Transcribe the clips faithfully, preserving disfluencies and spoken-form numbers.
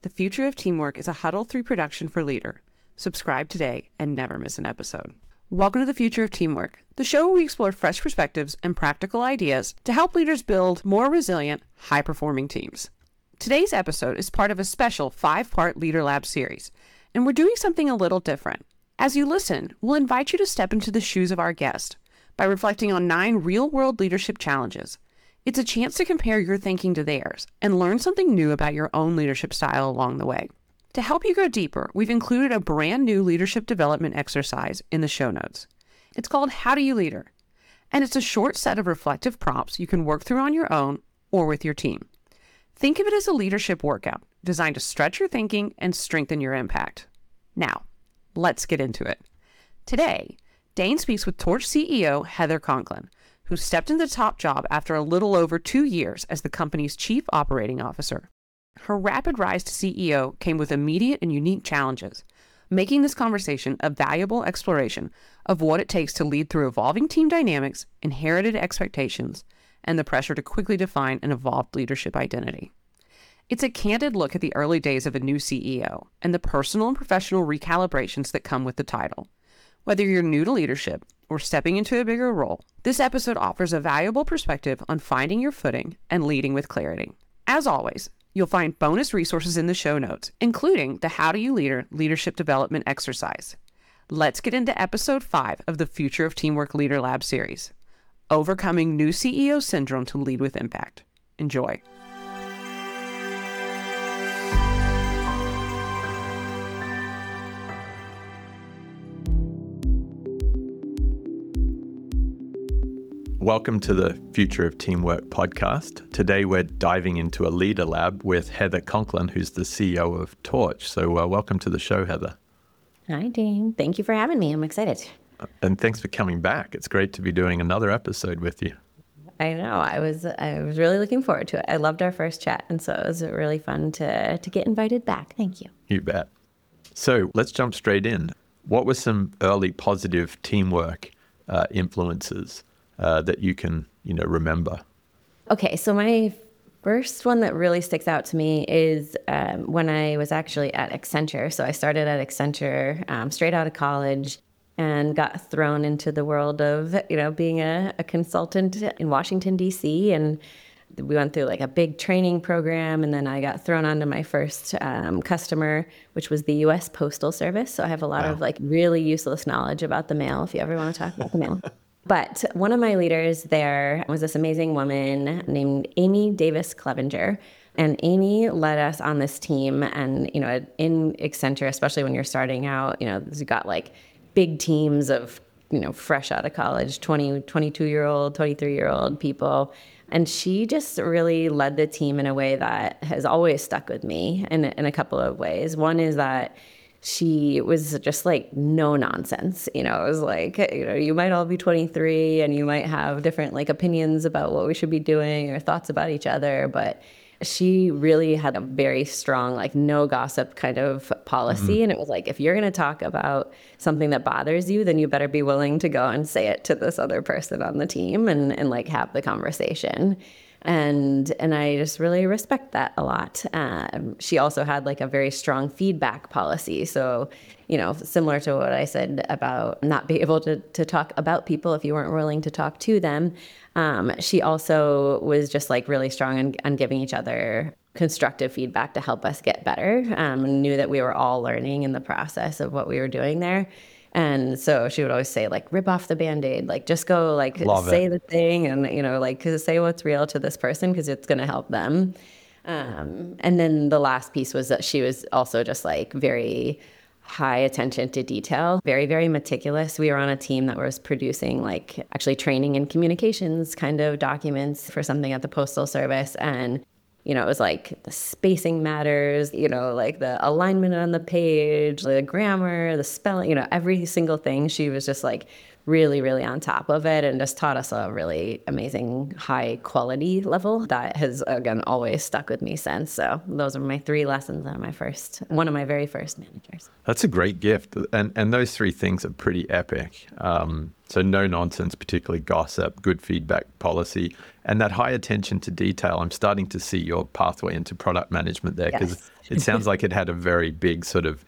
The Future of Teamwork is a Huddle three production for Leader. Subscribe today and never miss an episode. Welcome to The Future of Teamwork, the show where we explore fresh perspectives and practical ideas to help leaders build more resilient, high-performing teams. Today's episode is part of a special five-part Leader Lab series, and we're doing something a little different. As you listen, we'll invite you to step into the shoes of our guest by reflecting on nine real-world leadership challenges. It's a chance to compare your thinking to theirs and learn something new about your own leadership style along the way. To help you go deeper, we've included a brand new leadership development exercise in the show notes. It's called How Do You Leader? And it's a short set of reflective prompts you can work through on your own or with your team. Think of it as a leadership workout designed to stretch your thinking and strengthen your impact. Now, let's get into it. Today, Dane speaks with Torch C E O Heather Conklin, who stepped into the top job after a little over two years as the company's chief operating officer. Her rapid rise to C E O came with immediate and unique challenges, making this conversation a valuable exploration of what it takes to lead through evolving team dynamics, inherited expectations, and the pressure to quickly define an evolved leadership identity. It's a candid look at the early days of a new C E O and the personal and professional recalibrations that come with the title. Whether you're new to leadership or stepping into a bigger role, this episode offers a valuable perspective on finding your footing and leading with clarity. As always, you'll find bonus resources in the show notes, including the How Do You Leader leadership development exercise. Let's get into episode five of the Future of Teamwork Leader Lab series, Overcoming New C E O Syndrome to Lead with Impact. Enjoy. Welcome to the Future of Teamwork podcast. Today we're diving into a Leader Lab with Heather Conklin, who's the C E O of Torch. So uh, welcome to the show, Heather. Hi, Dane. Thank you for having me. I'm excited. And thanks for coming back. It's great to be doing another episode with you. I know. I was I was really looking forward to it. I loved our first chat, and so it was really fun to, to get invited back. Thank you. You bet. So let's jump straight in. What were some early positive teamwork uh, influences Uh, that you can, you know, remember? Okay, so my first one that really sticks out to me is um, when I was actually at Accenture. So I started at Accenture um, straight out of college and got thrown into the world of, you know, being a, a consultant in Washington, D C. And we went through like a big training program, and then I got thrown onto my first um, customer, which was the U S Postal Service. So I have a lot wow. of like really useless knowledge about the mail, if you ever want to talk about the mail. But one of my leaders there was this amazing woman named Amy Davis Clevenger. And Amy led us on this team. And, you know, in Accenture, especially when you're starting out, you know, you've got like big teams of, you know, fresh out of college, twenty, twenty-two-year-old, twenty-three-year-old people. And she just really led the team in a way that has always stuck with me in, in a couple of ways. One is that she was just like no nonsense. You know, it was like, you know, you might all be twenty-three and you might have different like opinions about what we should be doing or thoughts about each other. But she really had a very strong, like no gossip kind of policy. Mm-hmm. And it was like, if you're going to talk about something that bothers you, then you better be willing to go and say it to this other person on the team and, and like have the conversation. And and I just really respect that a lot. Um, she also had like a very strong feedback policy. So, you know, similar to what I said about not being able to, to talk about people if you weren't willing to talk to them. Um, she also was just like really strong on, on giving each other constructive feedback to help us get better, um, and knew that we were all learning in the process of what we were doing there. And so she would always say, like, rip off the Band-Aid, like, just go, like, Love say it. the thing and, you know, like, say what's real to this person because it's going to help them. Um, and then the last piece was that she was also just, like, very high attention to detail, very, very meticulous. We were on a team that was producing, like, actually training and communications kind of documents for something at the Postal Service. And you know, it was like the spacing matters, you know, like the alignment on the page, the grammar, the spelling, you know, every single thing. She was just like really, really on top of it and just taught us a really amazing high quality level that has, again, always stuck with me since. So those are my three lessons on my first, one of my very first managers. That's a great gift. And and those three things are pretty epic. Um, so no nonsense, particularly gossip, good feedback policy, and that high attention to detail. I'm starting to see your pathway into product management there, because Yes. it sounds like it had a very big sort of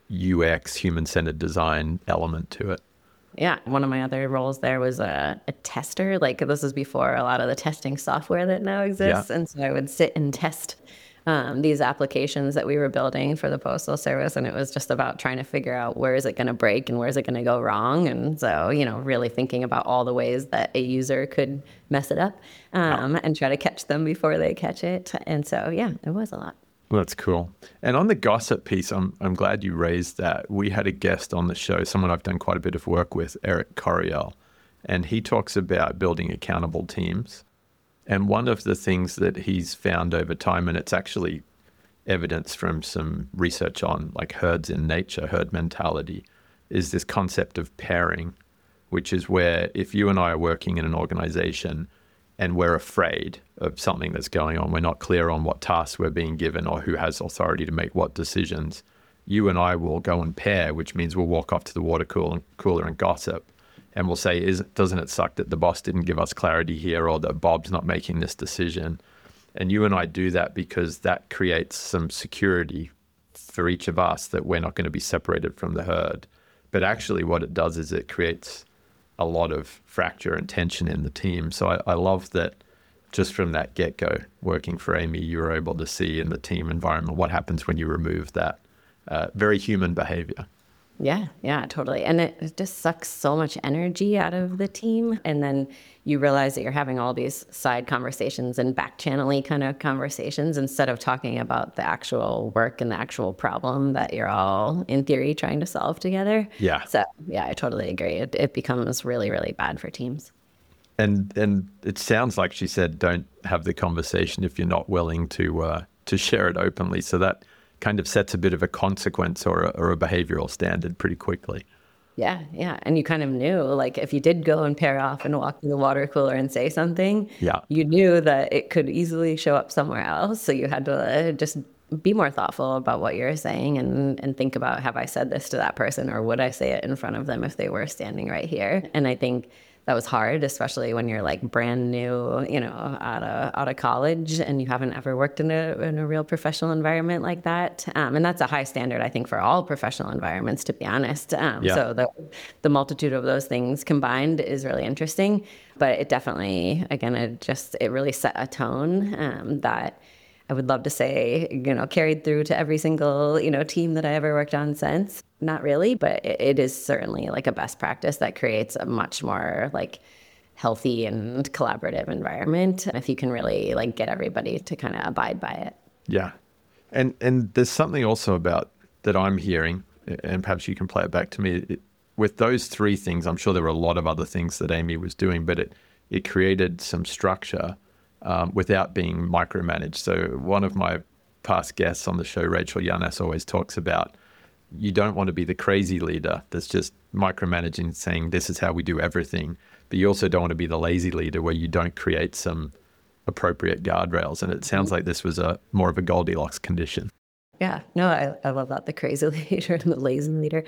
U X, human-centered design element to it. Yeah, one of my other roles there was a, a tester. Like, this is before a lot of the testing software that now exists. Yeah. And so I would sit and test um, these applications that we were building for the Postal Service. And it was just about trying to figure out where is it going to break and where is it going to go wrong. And so, you know, really thinking about all the ways that a user could mess it up um, and try to catch them before they catch it. And so, yeah, it was a lot. Well, that's cool. And on the gossip piece, I'm I'm glad you raised that. We had a guest on the show, someone I've done quite a bit of work with, Eric Coriel, and he talks about building accountable teams. And one of the things that he's found over time, and it's actually evidence from some research on like herds in nature, herd mentality, is this concept of pairing, which is where if you and I are working in an organization and we're afraid of something that's going on, we're not clear on what tasks we're being given or who has authority to make what decisions, you and I will go and pair, which means we'll walk off to the water cooler, cooler and gossip. And we'll say, Is, doesn't it suck that the boss didn't give us clarity here, or that Bob's not making this decision? And you and I do that because that creates some security for each of us that we're not going to be separated from the herd. But actually what it does is it creates a lot of fracture and tension in the team. So I, I love that just from that get-go, working for Amy, you were able to see in the team environment what happens when you remove that uh, very human behavior. Yeah, yeah, totally. And it, it just sucks so much energy out of the team. And then you realize that you're having all these side conversations and back channel-y kind of conversations instead of talking about the actual work and the actual problem that you're all, in theory, trying to solve together. Yeah. So, yeah, I totally agree. It, it becomes really, really bad for teams. And and it sounds like she said, don't have the conversation if you're not willing to uh, to share it openly. So that kind of sets a bit of a consequence or a, or a behavioral standard pretty quickly. Yeah, yeah. And you kind of knew, like, if you did go and pair off and walk to the water cooler and say something, Yeah. you knew that it could easily show up somewhere else. So you had to uh, just be more thoughtful about what you're saying and, and think about, have I said this to that person, or would I say it in front of them if they were standing right here? And I think that was hard, especially when you're like brand new, you know, out of out of college and you haven't ever worked in a in a real professional environment like that. Um, and that's a high standard, I think, for all professional environments, to be honest. Um, Yeah. So the the multitude of those things combined is really interesting. But it definitely, again, it just it really set a tone um, that I would love to say, you know, carried through to every single, you know, team that I ever worked on since. Not really, but it, it is certainly like a best practice that creates a much more like healthy and collaborative environment if you can really like get everybody to kind of abide by it. Yeah. And and there's something also about that I'm hearing, and perhaps you can play it back to me. It, with those three things, I'm sure there were a lot of other things that Amy was doing, but it, it created some structure um, without being micromanaged. So one of my past guests on the show, Rachel Yanes, always talks about you don't want to be the crazy leader that's just micromanaging, saying this is how we do everything. But you also don't want to be the lazy leader where you don't create some appropriate guardrails. And it sounds like this was a more of a Goldilocks condition. Yeah, no, I, I love that. The crazy leader and the lazy leader.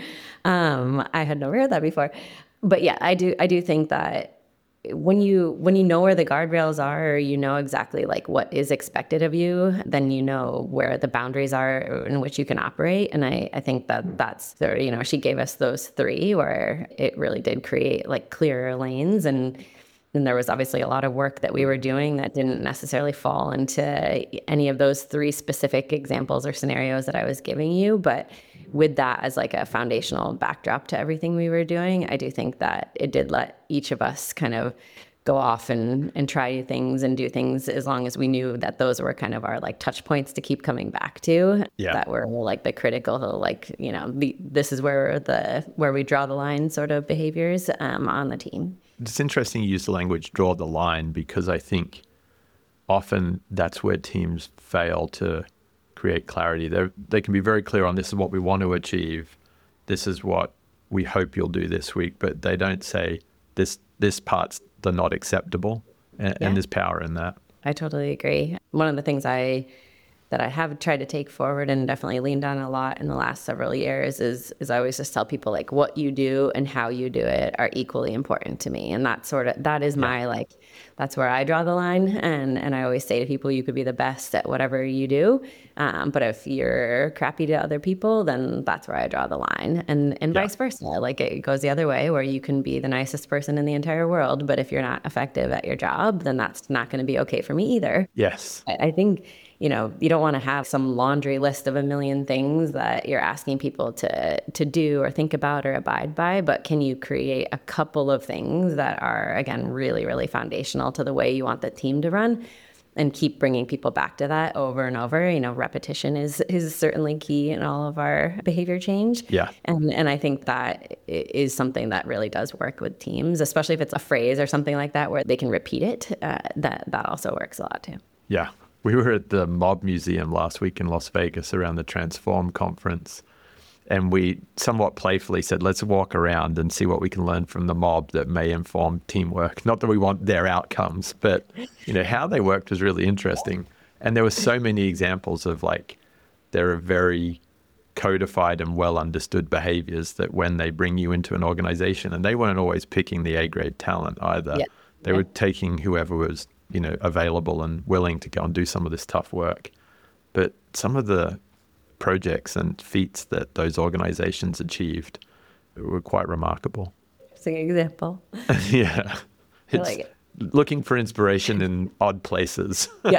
Um, I had never heard that before. But yeah, I do I do think that when you when you know where the guardrails are, or you know exactly like what is expected of you, then you know where the boundaries are in which you can operate. And I, I think that that's the, you know, she gave us those three where it really did create like clearer lanes. And then there was obviously a lot of work that we were doing that didn't necessarily fall into any of those three specific examples or scenarios that I was giving you. But with that as like a foundational backdrop to everything we were doing, I do think that it did let each of us kind of go off and, and try new things and do things as long as we knew that those were kind of our like touch points to keep coming back to. Yeah. That were like the critical, like, you know, the, this is where the where we draw the line sort of behaviors um, on the team. It's interesting you use the language draw the line, because I think often that's where teams fail to create clarity. They they can be very clear on this is what we want to achieve. This is what we hope you'll do this week, but they don't say this, this part's the not acceptable. And, Yeah. and there's power in that. I totally agree. One of the things I that I have tried to take forward and definitely leaned on a lot in the last several years is is I always just tell people like what you do and how you do it are equally important to me. And that sort of that is my like that's where I draw the line. And and I always say to people, you could be the best at whatever you do. Um, but if you're crappy to other people, then that's where I draw the line. And and Yeah. vice versa. Like it goes the other way where you can be the nicest person in the entire world, but if you're not effective at your job, then that's not going to be okay for me either. Yes. I I think, you know, you don't want to have some laundry list of a million things that you're asking people to to do or think about or abide by, but can you create a couple of things that are, again, really, really foundational to the way you want the team to run and keep bringing people back to that over and over? You know, repetition is is certainly key in all of our behavior change. Yeah. And and I think that i- is something that really does work with teams, especially if it's a phrase or something like that where they can repeat it. Uh, that that also works a lot too. Yeah. We were at the Mob Museum last week in Las Vegas around the Transform conference. And we somewhat playfully said, let's walk around and see what we can learn from the mob that may inform teamwork. Not that we want their outcomes, but you know, how they worked was really interesting. And there were so many examples of like, there are very codified and well understood behaviors that when they bring you into an organization, and they weren't always picking the A grade talent either. Yeah. They Yeah. were taking whoever was, you know, available and willing to go and do some of this tough work. But some of the projects and feats that those organizations achieved were quite remarkable. Interesting example. Yeah. I It's like it. looking for inspiration in odd places. Yeah.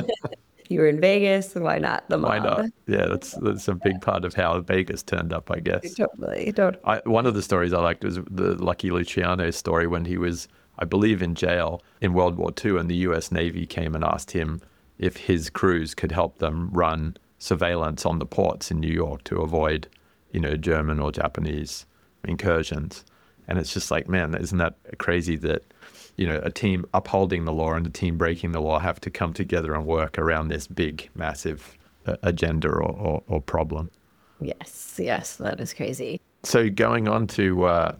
You were in Vegas, why not the mob? Why not? Yeah, that's that's a big part of how Vegas turned up, I guess. Totally, totally. I, one of the stories I liked was the Lucky Luciano story when he was, I believe, in jail in World War Two, and the U S Navy came and asked him if his crews could help them run surveillance on the ports in New York to avoid, you know, German or Japanese incursions. And it's just like, man, isn't that crazy that, you know, a team upholding the law and a team breaking the law have to come together and work around this big, massive uh, agenda or, or, or problem. Yes, yes, that is crazy. So going on to uh,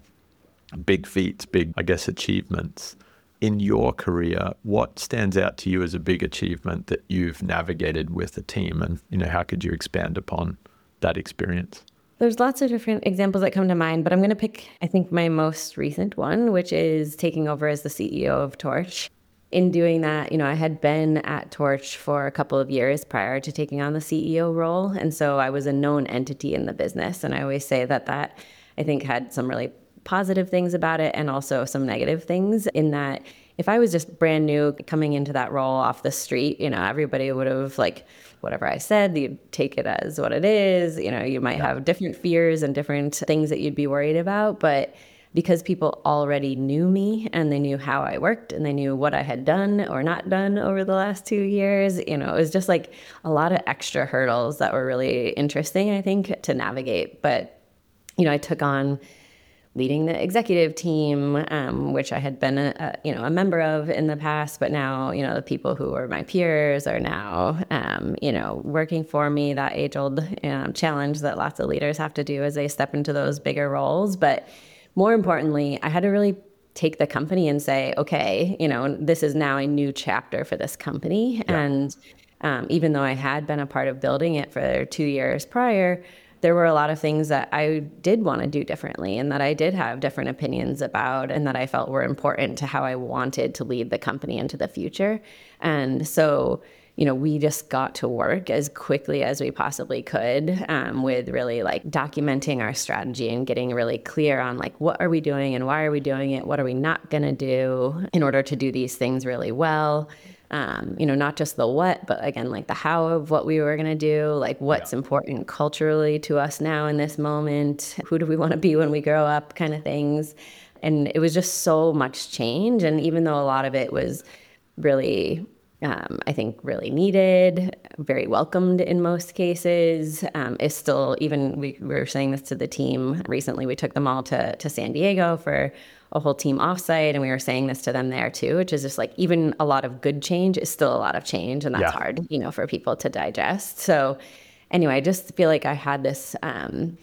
big feats, big, I guess, achievements. In your career, what stands out to you as a big achievement that you've navigated with a team? And, you know, how could you expand upon that experience? There's lots of different examples that come to mind, but I'm going to pick, I think, my most recent one, which is taking over as the C E O of Torch. In doing that, you know, I had been at Torch for a couple of years prior to taking on the C E O role. And so I was a known entity in the business. And I always say that that, I think, had some really positive things about it and also some negative things in that if I was just brand new coming into that role off the street, you know, everybody would have like, whatever I said, you'd take it as what it is. You know, you might have different fears and different things that you'd be worried about. But because people already knew me and they knew how I worked and they knew what I had done or not done over the last two years, you know, it was just like a lot of extra hurdles that were really interesting, I think, to navigate. But, you know, I took on leading the executive team, um, which I had been a, a you know a member of in the past, but now you know the people who were my peers are now um, you know working for me. That age-old um, challenge that lots of leaders have to do as they step into those bigger roles. But more importantly, I had to really take the company and say, okay, you know, this is now a new chapter for this company, Yeah. and um, even though I had been a part of building it for two years prior, there were a lot of things that I did want to do differently and that I did have different opinions about and that I felt were important to how I wanted to lead the company into the future. And so, you know, we just got to work as quickly as we possibly could um, with really like documenting our strategy and getting really clear on like, what are we doing and why are we doing it? What are we not going to do in order to do these things really well? Um, you know, not just the what, but again, like the how of what we were going to do, like what's Yeah. important culturally to us now in this moment, who do we want to be when we grow up, kind of things. And it was just so much change. And even though a lot of it was really, um, I think, really needed, very welcomed in most cases, um, it's still, even we, we were saying this to the team recently, we took them all to, to San Diego for a whole team offsite, and we were saying this to them there too, which is just like even a lot of good change is still a lot of change, and that's Yeah. hard, you know, for people to digest. So anyway, I just feel like I had this um,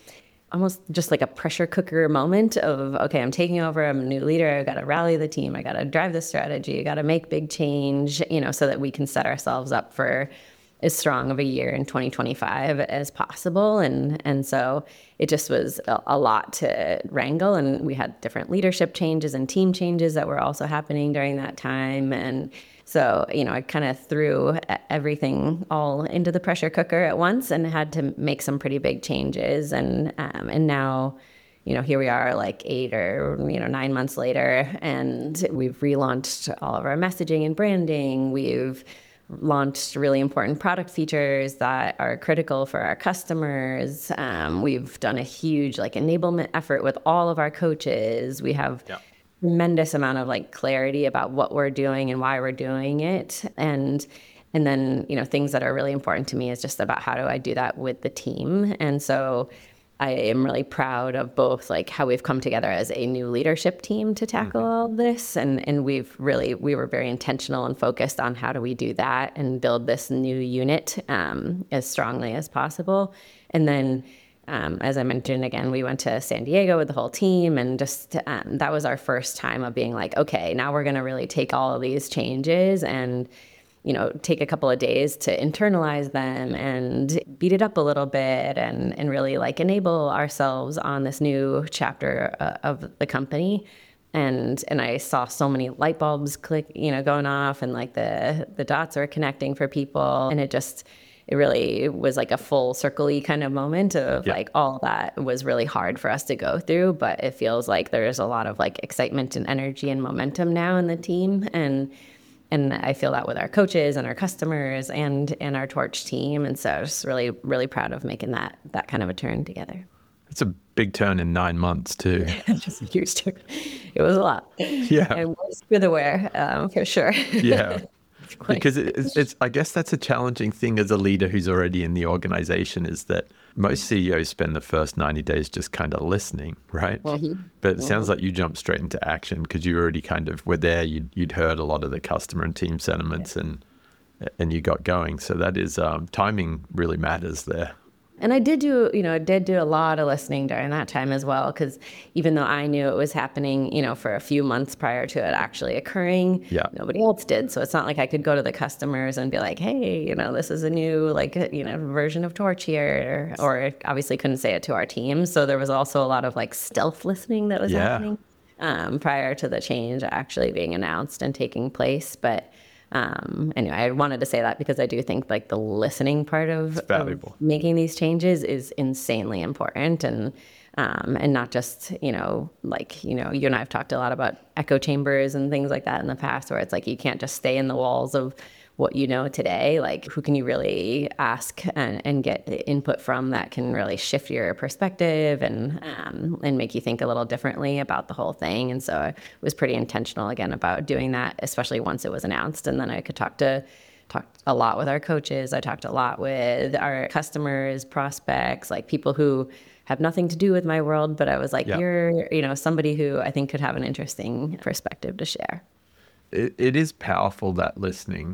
almost just like a pressure cooker moment of, okay, I'm taking over, I'm a new leader, I got to rally the team, I got to drive the strategy, I got to make big change, you know, so that we can set ourselves up for as strong of a year in twenty twenty-five as possible. And and so it just was a, a lot to wrangle. And we had different leadership changes and team changes that were also happening during that time. And so, you know, I kind of threw everything all into the pressure cooker at once and had to make some pretty big changes. And um, and now, you know, here we are like eight or, you know, nine months later, and we've relaunched all of our messaging and branding. We've launched really important product features that are critical for our customers. Um, we've done a huge like enablement effort with all of our coaches. We have yeah. tremendous amount of like clarity about what we're doing and why we're doing it. And and then, you know, things that are really important to me is just about how do I do that with the team. And so I am really proud of both like how we've come together as a new leadership team to tackle mm-hmm. all of this. And, and we've really, we were very intentional and focused on how do we do that and build this new unit um, as strongly as possible. And then, um, as I mentioned, again, we went to San Diego with the whole team, and just um, that was our first time of being like, okay, now we're going to really take all of these changes and, you know, take a couple of days to internalize them and beat it up a little bit and, and really like enable ourselves on this new chapter uh, of the company. And and I saw so many light bulbs click, you know, going off, and like the, the dots are connecting for people. And it just, it really was like a full circle-y kind of moment of yeah. like all that was really hard for us to go through. But it feels like there's a lot of like excitement and energy and momentum now in the team. And And I feel that with our coaches and our customers and, and our Torch team. And so I was really, really proud of making that that kind of a turn together. It's a big turn in nine months too. Just a huge turn. It was a lot. Yeah. And with aware, um, for sure. Yeah. Because it's, it's, I guess that's a challenging thing as a leader who's already in the organization, is that most C E Os spend the first ninety days just kind of listening, right? Mm-hmm. But it mm-hmm. sounds like you jumped straight into action because you already kind of were there. You'd, you'd heard a lot of the customer and team sentiments yeah. and and you got going. So that is, um, timing really matters there. And I did do, you know, I did do a lot of listening during that time as well, because even though I knew it was happening, you know, for a few months prior to it actually occurring, yeah. nobody else did. So it's not like I could go to the customers and be like, hey, you know, this is a new, like, you know, version of Torch here, or, or obviously couldn't say it to our team. So there was also a lot of like stealth listening that was yeah. happening um, prior to the change actually being announced and taking place. But Um, anyway, I wanted to say that because I do think like the listening part of, of making these changes is insanely important, and um, and not just, you know, like, you know, you and I have talked a lot about echo chambers and things like that in the past, where it's like you can't just stay in the walls of what you know today. Like, who can you really ask and, and get input from that can really shift your perspective and um, and make you think a little differently about the whole thing. And so I was pretty intentional again about doing that, especially once it was announced. And then I could talk to talk a lot with our coaches. I talked a lot with our customers, prospects, like people who have nothing to do with my world, but I was like, yep. you're, you know, somebody who I think could have an interesting perspective to share. It, it is powerful, that listening.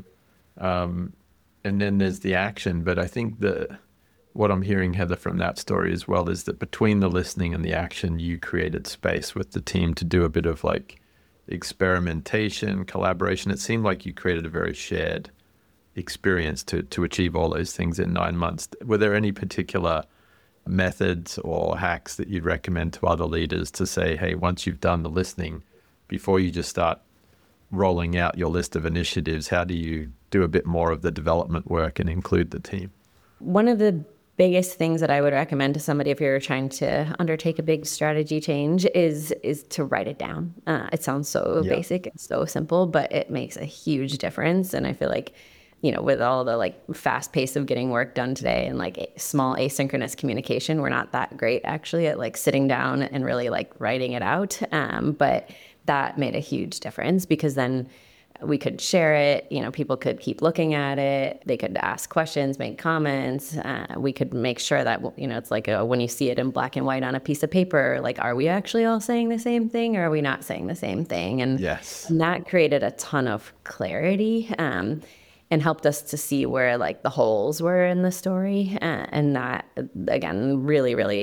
Um, and then there's the action. But I think that what I'm hearing, Heather, from that story as well, is that between the listening and the action, you created space with the team to do a bit of like experimentation, collaboration. It seemed like you created a very shared experience to, to achieve all those things in nine months. Were there any particular methods or hacks that you'd recommend to other leaders to say, hey, once you've done the listening, before you just start rolling out your list of initiatives, how do you do a bit more of the development work and include the team? One of the biggest things that I would recommend to somebody if you're trying to undertake a big strategy change is is to write it down. Uh, it sounds so yeah. basic and so simple, but it makes a huge difference. And I feel like, you know, with all the like fast pace of getting work done today and like small asynchronous communication, we're not that great actually at like sitting down and really like writing it out. Um, but that made a huge difference, because then we could share it, you know, people could keep looking at it, they could ask questions, make comments, uh, we could make sure that, you know, it's like a, when you see it in black and white on a piece of paper, like, are we actually all saying the same thing, or are we not saying the same thing? And, yes. and that created a ton of clarity um, and helped us to see where like the holes were in the story. Uh, and that, again, really, really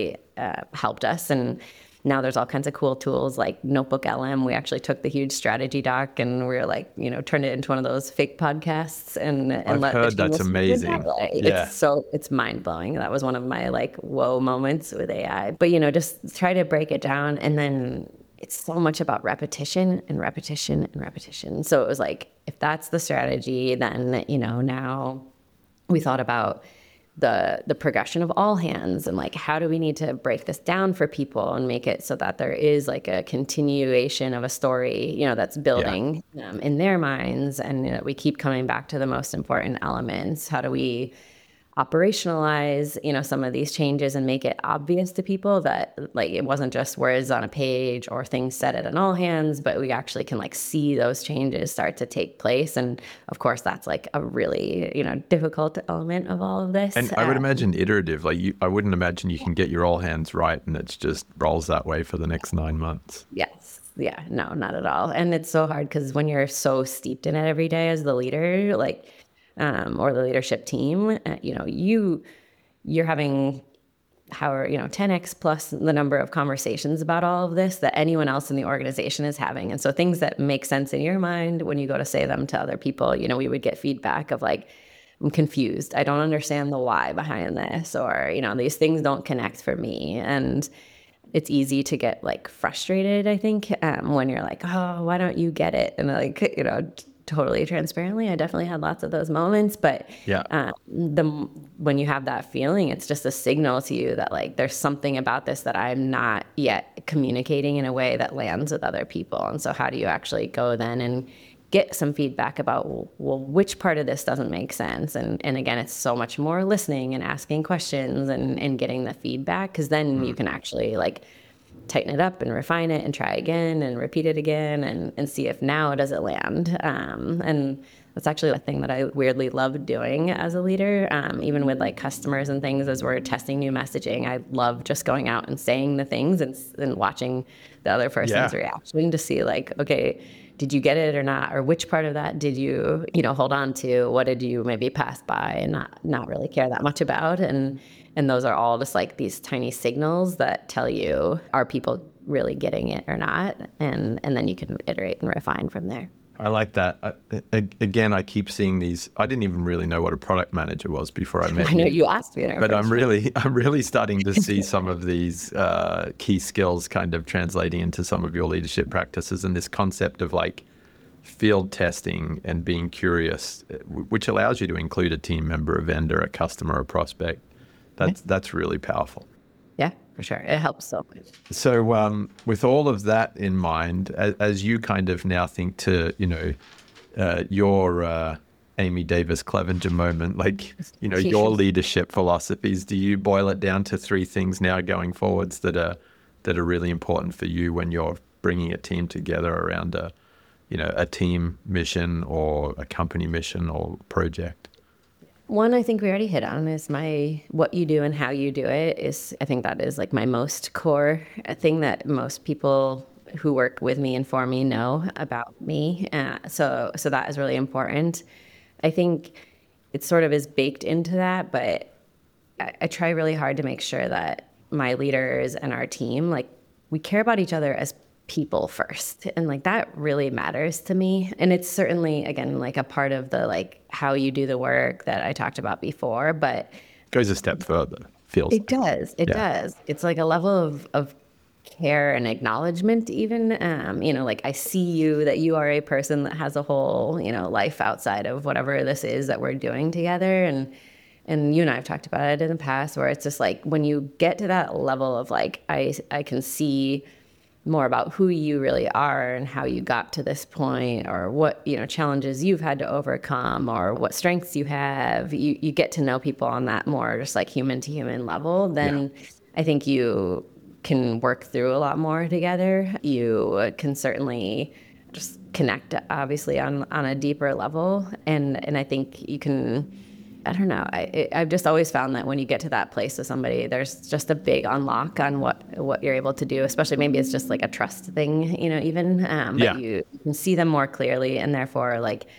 uh, helped us. And now there's all kinds of cool tools like Notebook L M. We actually took the huge strategy doc and we are like, you know, turned it into one of those fake podcasts and, and I've let heard the team that's listen to it amazing. that way. Yeah. It's so, it's mind blowing. That was one of my like, whoa moments with A I. But, you know, just try to break it down. And then it's so much about repetition and repetition and repetition. So it was like, if that's the strategy, then, you know, now we thought about the the progression of all hands and like how do we need to break this down for people and make it so that there is like a continuation of a story, you know, that's building yeah. um, in their minds, and you know, we keep coming back to the most important elements. How do we operationalize, you know, some of these changes and make it obvious to people that like it wasn't just words on a page or things said at an all hands, but we actually can like see those changes start to take place. And of course, that's like a really, you know, difficult element of all of this. And I would um, imagine iterative, like you, I wouldn't imagine you can get your all hands right and it just rolls that way for the next nine months. Yes. Yeah, no, not at all. And it's so hard because when you're so steeped in it every day as the leader, like, um, or the leadership team, uh, you know, you, you're having how, you know, ten X plus the number of conversations about all of this that anyone else in the organization is having. And so things that make sense in your mind, when you go to say them to other people, you know, we would get feedback of like, I'm confused. I don't understand the why behind this, or, you know, these things don't connect for me. And it's easy to get like frustrated, I think, um, when you're like, oh, why don't you get it? And like, you know, totally transparently, I definitely had lots of those moments. But yeah, um, the when you have that feeling, it's just a signal to you that like there's something about this that I'm not yet communicating in a way that lands with other people. And so how do you actually go then and get some feedback about, well, which part of this doesn't make sense? And and again, it's so much more listening and asking questions and, and getting the feedback, because then mm. you can actually like tighten it up and refine it and try again and repeat it again and, and see if now does it land. Um, and that's actually a thing that I weirdly love doing as a leader, um, even with like customers and things as we're testing new messaging. I love just going out and saying the things and, and watching the other person's yeah. reaction to see like, okay, did you get it or not? Or which part of that did you, you know, hold on to? What did you maybe pass by and not, not really care that much about? And and those are all just like these tiny signals that tell you, are people really getting it or not? And and then you can iterate and refine from there. I like that. I, again, I keep seeing these. I didn't even really know what a product manager was before I met I know you. you asked me, but I'm really, I'm really starting to see some of these uh, key skills kind of translating into some of your leadership practices, and this concept of like field testing and being curious, which allows you to include a team member, a vendor, a customer, a prospect. That's that's really powerful. Yeah, for sure. It helps so much. So um, with all of that in mind, as, as you kind of now think to, you know, uh, your uh, Amy Davis Clevenger moment, like, you know, your leadership philosophies, do you boil it down to three things now going forwards that are that are really important for you when you're bringing a team together around a, you know, a team mission or a company mission or project? One, I think we already hit on is my, what you do and how you do it is, I think that is like my most core thing that most people who work with me and for me know about me. Uh, so, so that is really important. I think it sort of is baked into that, but I, I try really hard to make sure that my leaders and our team, like we care about each other as people first. And like that really matters to me. And it's certainly, again, like a part of the like how you do the work that I talked about before, but goes a step further, feels it like. does. It Yeah. does. It's like a level of, of care and acknowledgement even. Um, you know, like I see you, that you are a person that has a whole, you know, life outside of whatever this is that we're doing together. And and you and I have talked about it in the past where it's just like when you get to that level of like I I can see more about who you really are and how you got to this point, or what, you know, challenges you've had to overcome, or what strengths you have. You you get to know people on that more just like human to human level. Then yeah. I think you can work through a lot more together. You can certainly just connect, obviously, on on a deeper level. And and I think you can, I don't know. I, I've just always found that when you get to that place with somebody, there's just a big unlock on what, what you're able to do, especially maybe it's just like a trust thing, you know, even, um, but yeah. you can see them more clearly and therefore like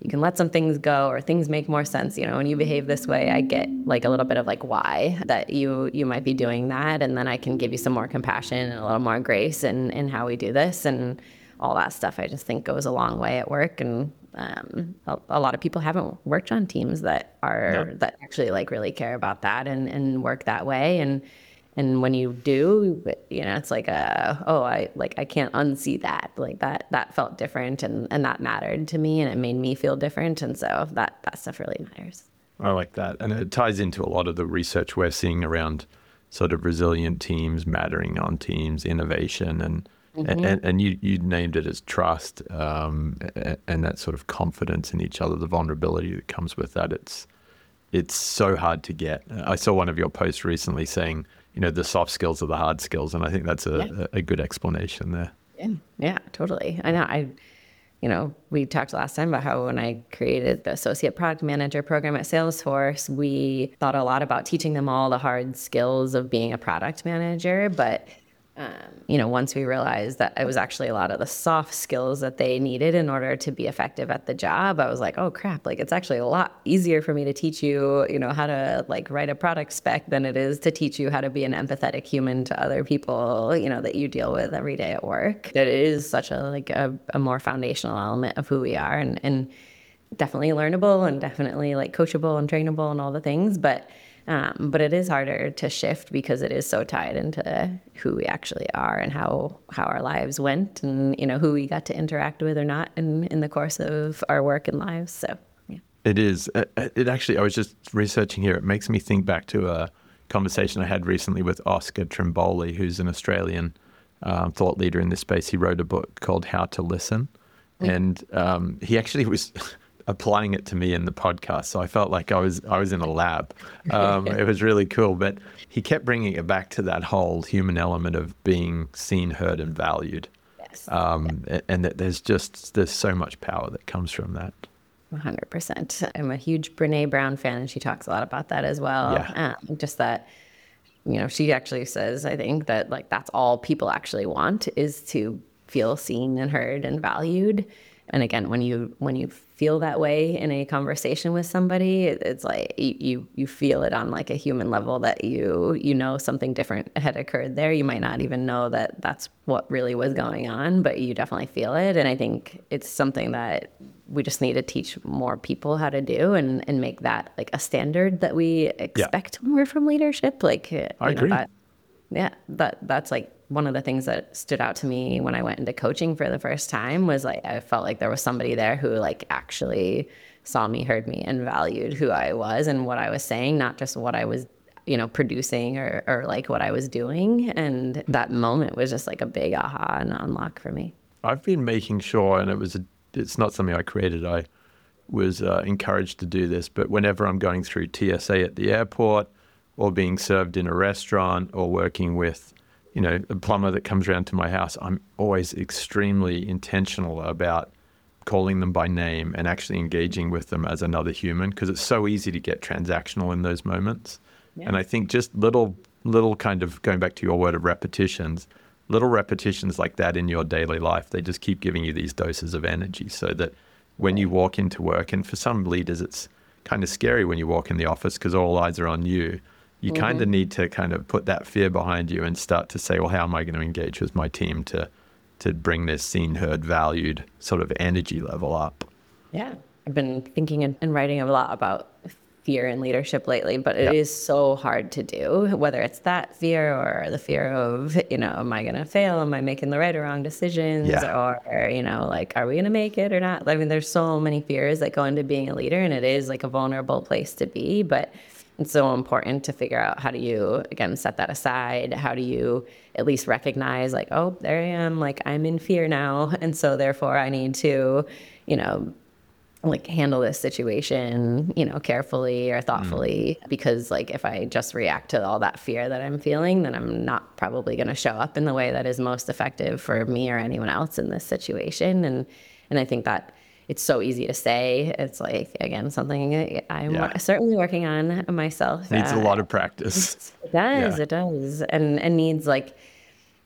you can let some things go, or things make more sense. You know, when you behave this way, I get like a little bit of like why that you you might be doing that, and then I can give you some more compassion and a little more grace in in how we do this, and all that stuff. I just think goes a long way at work. And um, a, a lot of people haven't worked on teams that are No. that actually like really care about that and and work that way. And and when you do, you know, it's like a, oh, I like I can't unsee that. Like that that felt different, and and that mattered to me, and it made me feel different. And so that that stuff really matters. I like that. And it ties into a lot of the research we're seeing around sort of resilient teams, mattering on teams, innovation, and Mm-hmm. and, and you, you named it as trust, um, and, and that sort of confidence in each other, the vulnerability that comes with that. It's it's so hard to get. I saw one of your posts recently saying, you know, the soft skills are the hard skills, and I think that's a, Yeah. a, a good explanation there. Yeah, yeah, totally. I know. I, you know, we talked last time about how when I created the associate product manager program at Salesforce, we thought a lot about teaching them all the hard skills of being a product manager, but Um, you know, once we realized that it was actually a lot of the soft skills that they needed in order to be effective at the job, I was like, oh crap, like it's actually a lot easier for me to teach you, you know, how to like write a product spec than it is to teach you how to be an empathetic human to other people, you know, that you deal with every day at work. It is such a like a, a more foundational element of who we are, and, and definitely learnable and definitely like coachable and trainable and all the things, but Um, but it is harder to shift because it is so tied into who we actually are and how, how our lives went, and, you know, who we got to interact with or not in, in the course of our work and lives. So, yeah. It is. It it actually, I was just researching here. It makes me think back to a conversation I had recently with Oscar Trimboli, who's an Australian um, thought leader in this space. He wrote a book called How to Listen. And um, he actually was applying it to me in the podcast. So I felt like I was I was in a lab. Um, it was really cool. But he kept bringing it back to that whole human element of being seen, heard, and valued. Yes. Um, a- And that there's just, there's so much power that comes from that. one hundred percent. I'm a huge Brene Brown fan, and she talks a lot about that as well. Yeah. Um, just that, you know, she actually says, I think that like that's all people actually want is to feel seen and heard and valued. And again, when you when you feel that way in a conversation with somebody, it, it's like you, you you feel it on like a human level that you you know something different had occurred there. You might not even know that that's what really was going on, but you definitely feel it. And I think it's something that we just need to teach more people how to do, and, and make that like a standard that we expect when we're from leadership. Like, you I know, agree. that, yeah, that that's like one of the things that stood out to me when I went into coaching for the first time was like, I felt like there was somebody there who like actually saw me, heard me, and valued who I was and what I was saying, not just what I was, you know, producing or, or like what I was doing. And that moment was just like a big aha and unlock for me. I've been making sure, and it was a, it's not something I created. I was uh, encouraged to do this, but whenever I'm going through T S A at the airport, or being served in a restaurant, or working with, you know, a plumber that comes around to my house, I'm always extremely intentional about calling them by name and actually engaging with them as another human, because it's so easy to get transactional in those moments. Yeah. And I think just little, little kind of going back to your word of repetitions, little repetitions like that in your daily life, they just keep giving you these doses of energy, so that when you walk into work, and for some leaders, it's kind of scary when you walk in the office because all eyes are on you. You Mm-hmm. kind of need to kind of put that fear behind you and start to say, well, how am I going to engage with my team to to bring this seen, heard, valued sort of energy level up? Yeah. I've been thinking and and writing a lot about fear in leadership lately, but it Yeah. is so hard to do, whether it's that fear or the fear of, you know, am I going to fail? Am I making the right or wrong decisions? Yeah. Or, you know, like, are we going to make it or not? I mean, there's so many fears that go into being a leader, and it is like a vulnerable place to be, but it's so important to figure out how do you, again, set that aside? How do you at least recognize like, oh, there I am, like I'm in fear now. And so therefore I need to, you know, like handle this situation, you know, carefully or thoughtfully, mm. because like if I just react to all that fear that I'm feeling, then I'm not probably going to show up in the way that is most effective for me or anyone else in this situation. And and I think that it's so easy to say. It's like, again, something I'm Yeah. certainly working on myself. Needs uh, a lot of practice. It does, Yeah. it does. And and needs like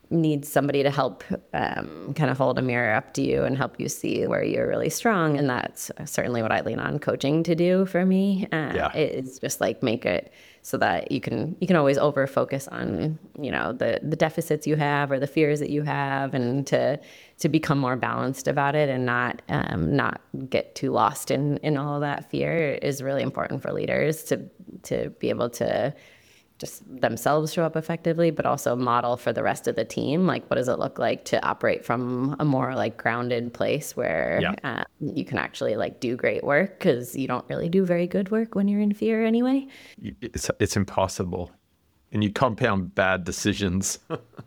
needs somebody to help um, kind of hold a mirror up to you and help you see where you're really strong. And that's certainly what I lean on coaching to do for me. Uh, Yeah. It's just like make it so that you can you can always over focus on, you know, the the deficits you have or the fears that you have, and to to become more balanced about it and not um, not get too lost in in all of that fear is really important for leaders to to be able to just themselves show up effectively, but also model for the rest of the team. Like, what does it look like to operate from a more like grounded place where Yeah. uh, you can actually like do great work, because you don't really do very good work when you're in fear anyway. It's, it's impossible. And you compound bad decisions.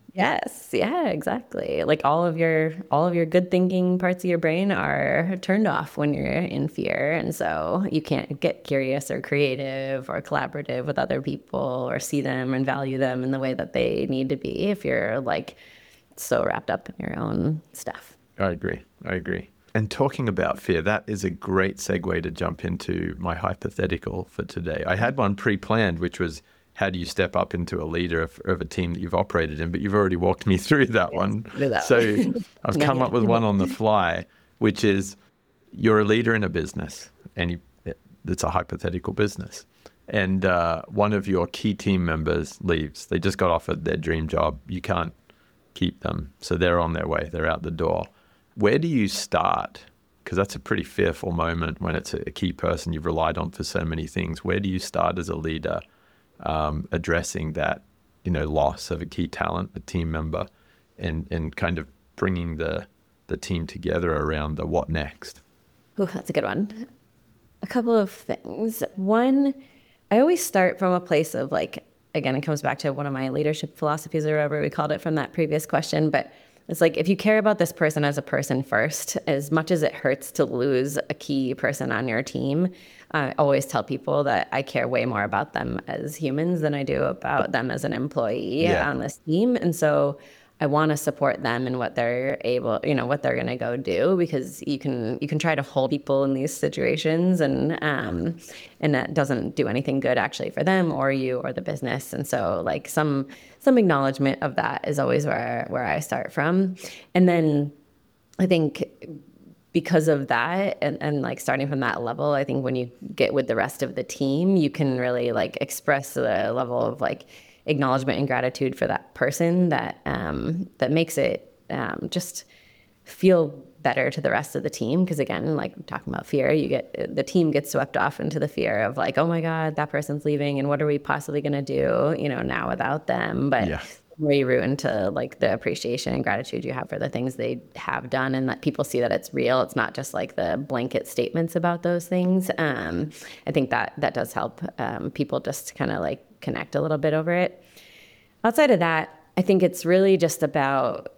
Yes, yeah, exactly. Like all of your all of your good thinking parts of your brain are turned off when you're in fear, and so you can't get curious or creative or collaborative with other people or see them and value them in the way that they need to be if you're like so wrapped up in your own stuff. I agree. I agree. And talking about fear, that is a great segue to jump into my hypothetical for today. I had one pre-planned, which was, how do you step up into a leader of, of a team that you've operated in? But you've already walked me through that Yes, one. do that So one. I've Yeah, come yeah. up with one on the fly, which is, you're a leader in a business, and you, it's a hypothetical business. And uh, one of your key team members leaves. They just got offered their dream job. You can't keep them. So they're on their way. They're out the door. Where do you start? Because that's a pretty fearful moment when it's a key person you've relied on for so many things. Where do you start as a leader um, addressing that, you know, loss of a key talent, a team member, and, and kind of bringing the, the team together around the what next? Ooh, that's a good one. A couple of things. One, I always start from a place of like, again, it comes back to one of my leadership philosophies or whatever we called it from that previous question, but it's like, if you care about this person as a person first, as much as it hurts to lose a key person on your team, I always tell people that I care way more about them as humans than I do about them as an employee Yeah. on this team. And so I want to support them in what they're able, you know, what they're going to go do, because you can you can try to hold people in these situations, and um, and that doesn't do anything good actually for them or you or the business. And so like some some acknowledgement of that is always where where I start from, and then I think because of that and, and like starting from that level, I think when you get with the rest of the team, you can really like express the level of like acknowledgement and gratitude for that person that um, that makes it um, just feel better to the rest of the team. Because again, like talking about fear, you get the team gets swept off into the fear of like, oh my God, that person's leaving, and what are we possibly going to do, you know, now without them? But Yeah. where you root into like the appreciation and gratitude you have for the things they have done, and that people see that it's real. It's not just like the blanket statements about those things. Um, I think that that does help um, people just kind of like connect a little bit over it. Outside of that, I think it's really just about,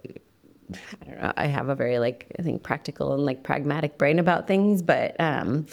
I don't know, I have a very like, I think practical and like pragmatic brain about things, but um,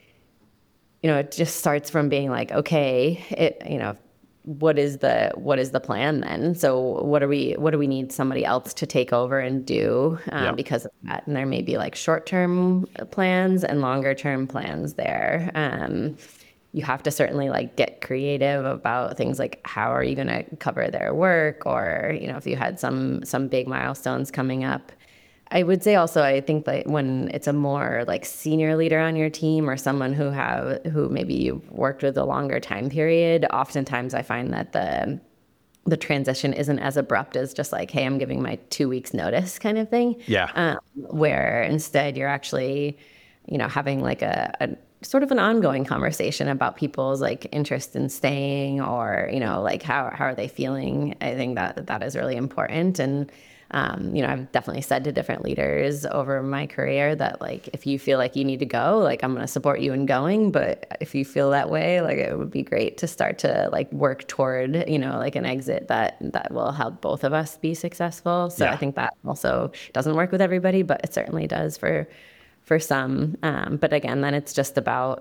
you know, it just starts from being like, okay, it, you know, what is the what is the plan then? So what are we what do we need somebody else to take over and do um, Yeah. because of that? And there may be like short term plans and longer term plans there. Um, you have to certainly like get creative about things like how are you going to cover their work, or you know, if you had some some big milestones coming up. I would say also, I think that when it's a more like senior leader on your team, or someone who have who maybe you've worked with a longer time period, oftentimes I find that the the transition isn't as abrupt as just like, hey, I'm giving my two weeks notice kind of thing. Yeah. Um, where instead you're actually, you know, having like a, a sort of an ongoing conversation about people's like interest in staying, or, you know, like how, how are they feeling? I think that that is really important. And, um, you know, I've definitely said to different leaders over my career that like, if you feel like you need to go, like I'm going to support you in going. But if you feel that way, like it would be great to start to like work toward, you know, like an exit that, that will help both of us be successful. So Yeah. I think that also doesn't work with everybody, but it certainly does for for some. Um, but again, then it's just about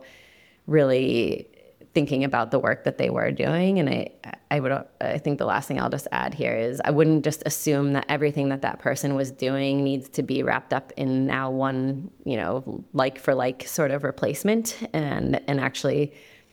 really thinking about the work that they were doing. And I, I would, I think the last thing I'll just add here is I wouldn't just assume that everything that that person was doing needs to be wrapped up in now one, you know, like for like sort of replacement, and, and actually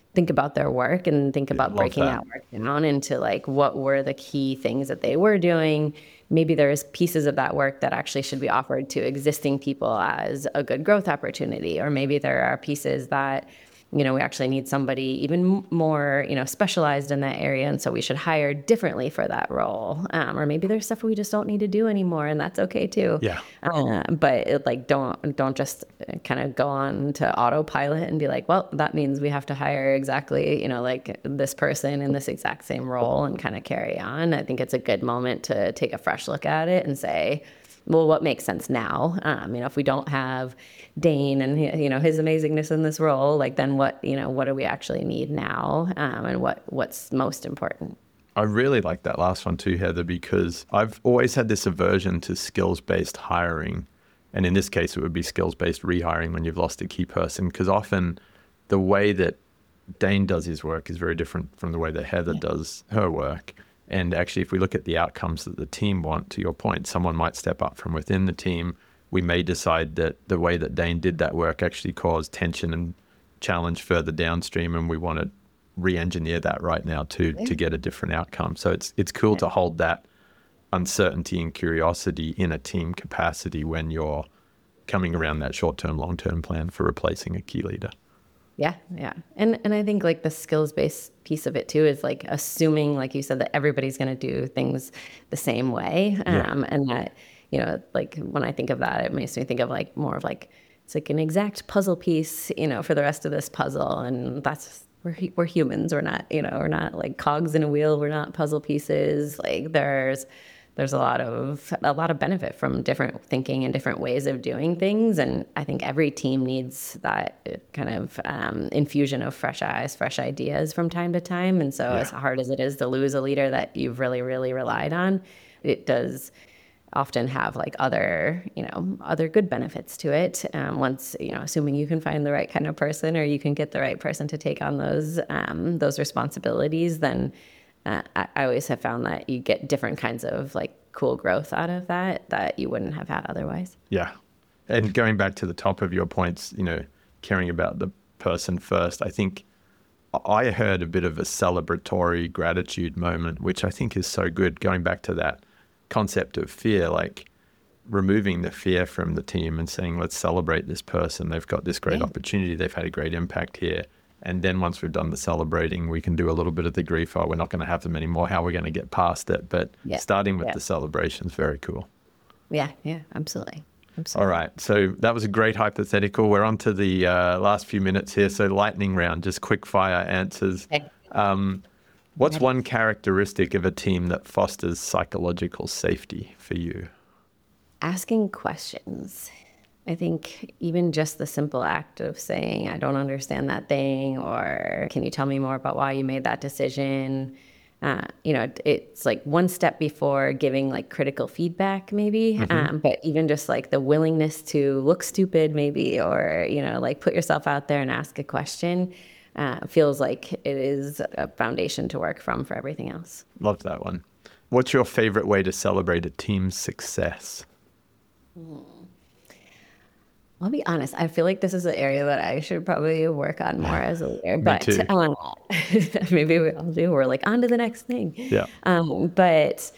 think about their work and think about love breaking that. that work down into like what were the key things that they were doing. Maybe there's pieces of that work that actually should be offered to existing people as a good growth opportunity, or maybe there are pieces that, you know, we actually need somebody even more, you know, specialized in that area, and so we should hire differently for that role. Um, or maybe there's stuff we just don't need to do anymore, and that's okay too. Yeah. Uh, but it, like, don't don't just kind of go on to autopilot and be like, well, that means we have to hire exactly, you know, like this person in this exact same role and kind of carry on. I think it's a good moment to take a fresh look at it and say, well, what makes sense now? Um, you know, if we don't have Dane and, you know, his amazingness in this role, like then what, you know, what do we actually need now? Um, and what, what's most important? I really like that last one too, Heather, because I've always had this aversion to skills-based hiring. And in this case, it would be skills-based rehiring when you've lost a key person, because often the way that Dane does his work is very different from the way that Heather yeah. does her work. And actually, if we look at the outcomes that the team want, to your point, someone might step up from within the team. We may decide that the way that Dane did that work actually caused tension and challenge further downstream, and we want to re-engineer that right now to to get a different outcome. So it's it's cool to hold that uncertainty and curiosity in a team capacity when you're coming around that short-term, long-term plan for replacing a key leader. Yeah, yeah. And and I think like the skills-based piece of it too is like assuming, like you said, that everybody's going to do things the same way. Um, yeah. And that, you know, like when I think of that, it makes me think of like more of like, it's like an exact puzzle piece, you know, for the rest of this puzzle. And that's, we're, we're humans. We're not, you know, we're not like cogs in a wheel. We're not puzzle pieces. Like there's, There's a lot of a lot of benefit from different thinking and different ways of doing things, and I think every team needs that kind of um, infusion of fresh eyes, fresh ideas from time to time. And so, yeah. as hard as it is to lose a leader that you've really, really relied on, it does often have like other, you know, other good benefits to it. Um, once, you know, assuming you can find the right kind of person, or you can get the right person to take on those um, those responsibilities, then. Uh, I, I always have found that you get different kinds of like cool growth out of that that you wouldn't have had otherwise. Yeah. And going back to the top of your points, you know, caring about the person first, I think I heard a bit of a celebratory gratitude moment, which I think is so good. Going back to that concept of fear, like removing the fear from the team and saying, let's celebrate this person. They've got this great yeah. opportunity. They've had a great impact here. And then once we've done the celebrating, we can do a little bit of the grief. Oh, we're not going to have them anymore. How are we going to get past it? But yeah. starting with yeah. the celebration is very cool. Yeah, yeah, absolutely. absolutely. All right. So that was a great hypothetical. We're on to the uh, last few minutes here. So lightning round, just quick fire answers. Okay. Um, what's ready. One characteristic of a team that fosters psychological safety for you? Asking questions. I think even just the simple act of saying, I don't understand that thing, or can you tell me more about why you made that decision? Uh, you know, it, it's like one step before giving like critical feedback maybe, mm-hmm. um, but even just like the willingness to look stupid maybe, or, you know, like put yourself out there and ask a question uh, feels like it is a foundation to work from for everything else. Love that one. What's your favorite way to celebrate a team's success? Hmm. I'll be honest. I feel like this is an area that I should probably work on more as a leader. But Me too. Um, maybe we all do. We're like on to the next thing. Yeah. Um, but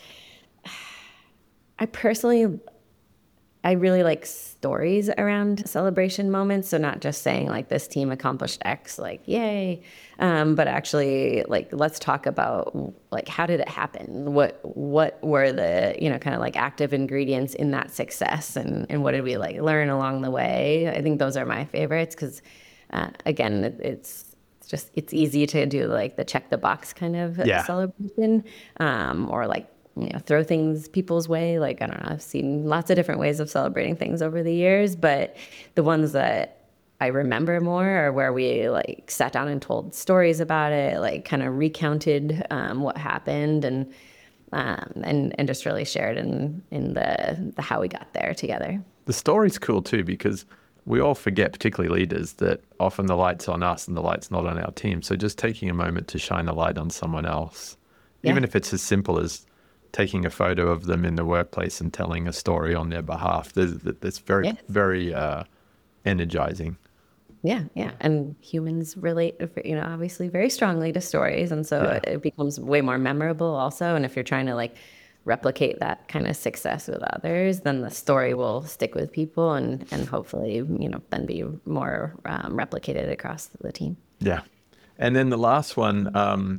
I personally, I really like stories around celebration moments. So not just saying like this team accomplished X, like yay, um, but actually like let's talk about like how did it happen? What what were the you know kind of like active ingredients in that success, and and what did we like learn along the way? I think those are my favorites because uh, again it, it's it's just it's easy to do like the check the box kind of yeah. celebration, um, or like. You know, throw things people's way. Like, I don't know, I've seen lots of different ways of celebrating things over the years, but the ones that I remember more are where we like sat down and told stories about it, like kind of recounted um, what happened and um, and and just really shared in in the, the how we got there together. The story's cool too, because we all forget, particularly leaders, that often the light's on us and the light's not on our team. So just taking a moment to shine a light on someone else, yeah. even if it's as simple as taking a photo of them in the workplace and telling a story on their behalf. That's very, yeah. very uh, energizing. Yeah, yeah. And humans relate, you know, obviously very strongly to stories. And so Yeah. it, it becomes way more memorable also. And if you're trying to like replicate that kind of success with others, then the story will stick with people and, and hopefully, you know, then be more um, replicated across the team. Yeah. And then the last one, um,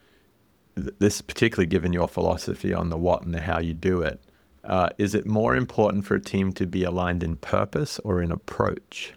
th- this particularly given your philosophy on the what and the how you do it, uh, is it more important for a team to be aligned in purpose or in approach?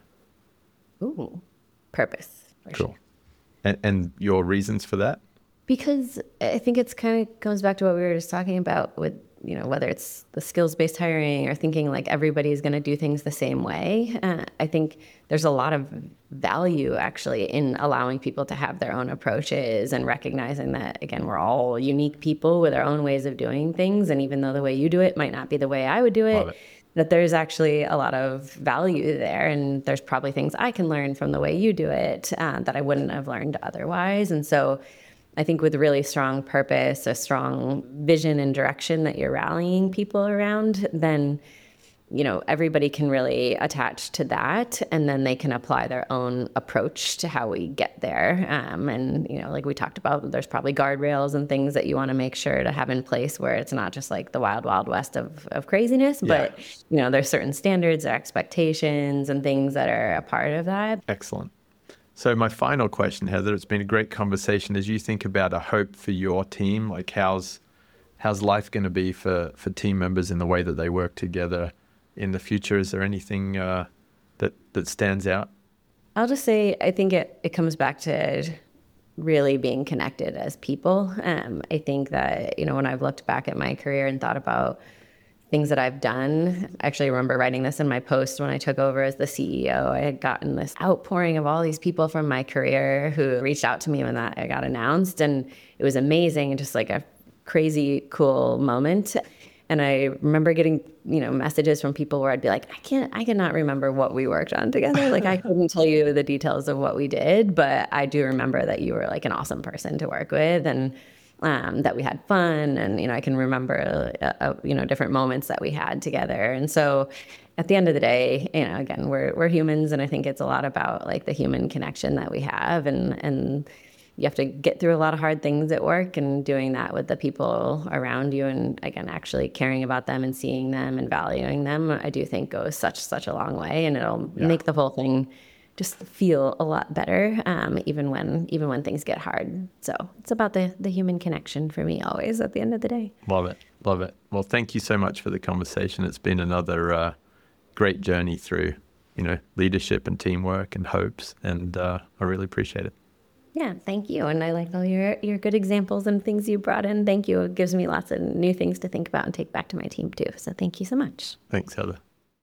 Ooh, purpose. For Cool. sure. And, and your reasons for that? Because I think it's kind of comes back to what we were just talking about with, you know, whether it's the skills-based hiring or thinking like everybody's going to do things the same way. Uh, I think there's a lot of value actually in allowing people to have their own approaches and recognizing that, again, we're all unique people with our own ways of doing things. And even though the way you do it might not be the way I would do it, Love it. that there's actually a lot of value there. And there's probably things I can learn from the way you do it uh, that I wouldn't have learned otherwise. And so I think with really strong purpose, a strong vision and direction that you're rallying people around, then, you know, everybody can really attach to that, and then they can apply their own approach to how we get there. Um, and, you know, like we talked about, there's probably guardrails and things that you want to make sure to have in place where it's not just like the wild, wild west of, of craziness, but, Yeah. you know, there's certain standards or expectations and things that are a part of that. Excellent. So my final question, Heather, it's been a great conversation. As you think about a hope for your team, like how's how's life going to be for, for team members in the way that they work together in the future? Is there anything uh, that, that stands out? I'll just say, I think it, it comes back to really being connected as people. Um, I think that, you know, when I've looked back at my career and thought about things that I've done, I actually remember writing this in my post when I took over as the C E O. I had gotten this outpouring of all these people from my career who reached out to me when that I got announced. And it was amazing, just like a crazy cool moment. And I remember getting, you know, messages from people where I'd be like, I can't, I cannot remember what we worked on together. Like I couldn't tell you the details of what we did, but I do remember that you were like an awesome person to work with, and um, that we had fun. And, you know, I can remember, uh, uh, you know, different moments that we had together. And so at the end of the day, you know, again, we're, we're humans. And I think it's a lot about like the human connection that we have, and, and, you have to get through a lot of hard things at work, and doing that with the people around you, and again, actually caring about them and seeing them and valuing them, I do think goes such, such a long way, and it'll Yeah. make the whole thing just feel a lot better, um, even when even when things get hard. So it's about the, the human connection for me always at the end of the day. Love it. Love it. Well, thank you so much for the conversation. It's been another uh, great journey through, you know, leadership and teamwork and hopes, and uh, I really appreciate it. Yeah, thank you. And I like all your, your good examples and things you brought in. Thank you. It gives me lots of new things to think about and take back to my team too. So thank you so much. Thanks, Heather.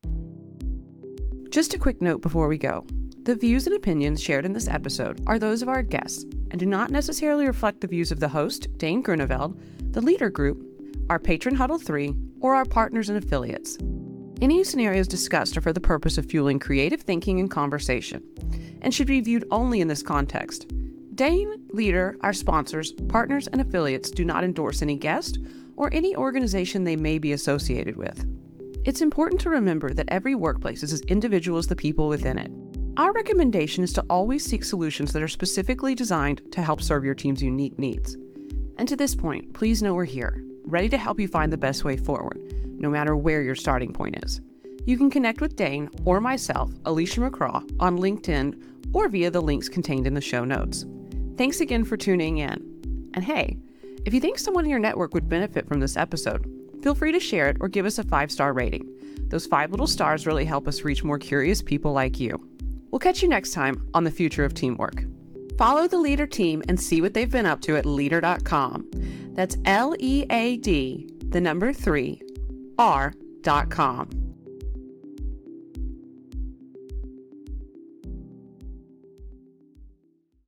Just a quick note before we go. The views and opinions shared in this episode are those of our guests and do not necessarily reflect the views of the host, Dane Grunewald, the Leader Group, our patron Huddle three, or our partners and affiliates. Any scenarios discussed are for the purpose of fueling creative thinking and conversation, and should be viewed only in this context. Dane, Leader, our sponsors, partners, and affiliates do not endorse any guest or any organization they may be associated with. It's important to remember that every workplace is as individual as the people within it. Our recommendation is to always seek solutions that are specifically designed to help serve your team's unique needs. And to this point, please know we're here, ready to help you find the best way forward, no matter where your starting point is. You can connect with Dane or myself, Alicia McCraw, on LinkedIn or via the links contained in the show notes. Thanks again for tuning in. And hey, if you think someone in your network would benefit from this episode, feel free to share it or give us a five-star rating. Those five little stars really help us reach more curious people like you. We'll catch you next time on The Future of Teamwork. Follow the Leader team and see what they've been up to at leader dot com. That's L E A D, the number three, R dot com.